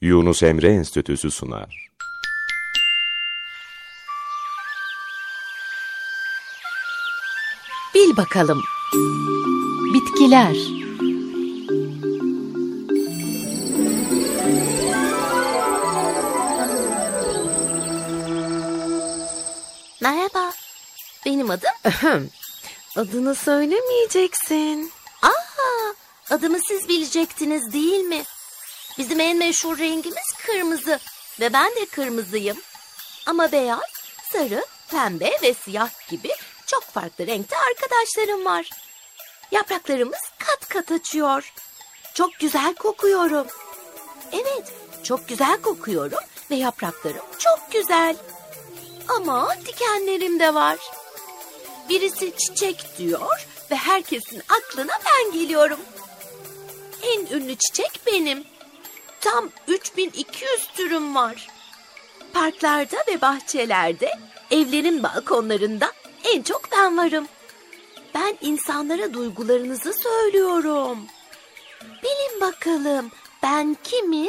Yunus Emre Enstitüsü sunar. Bil bakalım. Bitkiler. Merhaba, benim adım... Adını söylemeyeceksin. Adımı siz bilecektiniz değil mi? Bizim en meşhur rengimiz kırmızı ve ben de kırmızıyım. Ama beyaz, sarı, pembe ve siyah gibi çok farklı renkte arkadaşlarım var. Yapraklarımız kat kat açıyor. Çok güzel kokuyorum. Evet, çok güzel kokuyorum ve yapraklarım çok güzel. Ama dikenlerim de var. Birisi çiçek diyor ve herkesin aklına ben geliyorum. En ünlü çiçek benim. Tam 3200 türüm var. Parklarda ve bahçelerde, evlerin balkonlarında en çok ben varım. Ben insanlara duygularınızı söylüyorum. Bilin bakalım ben kimim?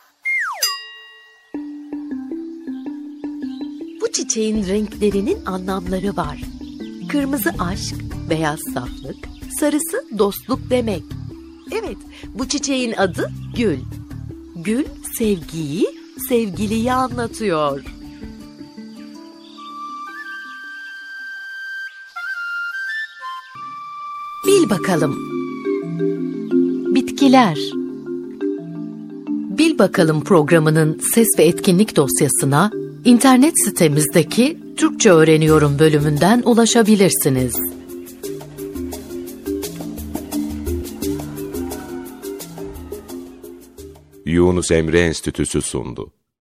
Bu çiçeğin renklerinin anlamları var. Kırmızı aşk, beyaz saflık, sarısı dostluk demek. Evet, bu çiçeğin adı gül. Gül, sevgiyi, sevgiliyi anlatıyor. Bil bakalım. Bitkiler. Bil bakalım programının ses ve etkinlik dosyasına internet sitemizdeki Türkçe Öğreniyorum bölümünden ulaşabilirsiniz. Yunus Emre Enstitüsü sundu.